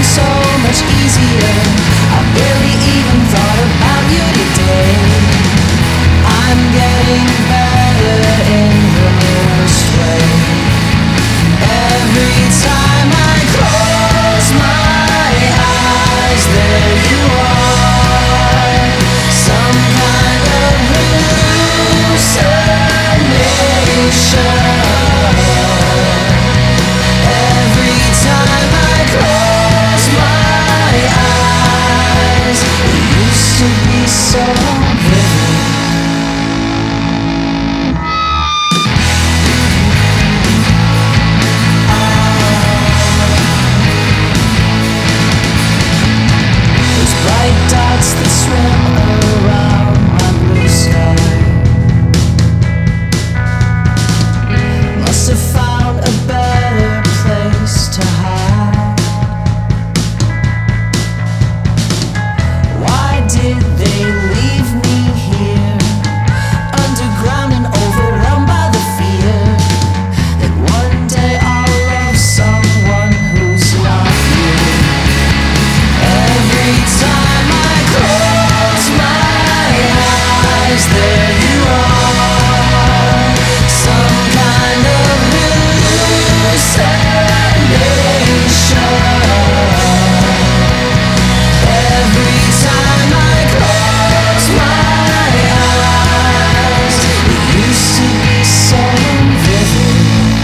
so much easier. I barely even thought about you today. I'm getting better in the worst way. Every time I close my eyes, there you are. Some kind of hallucination. Every time I close my eyes, it used to be so vivid. Those bright dots that swim around my blue sky must have found a better place to hide. Why did they leave me here, underground and overwhelmed by the fear that one day I'll love someone who's not here? Every time I close my eyes, there you are. Some kind of hallucination. Every time I close my eyes, it used to be so vivid.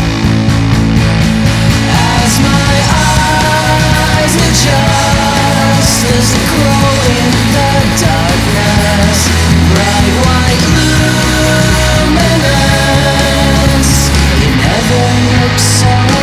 As my eyes adjust as they glow in the darkness, bright white luminance, you never look so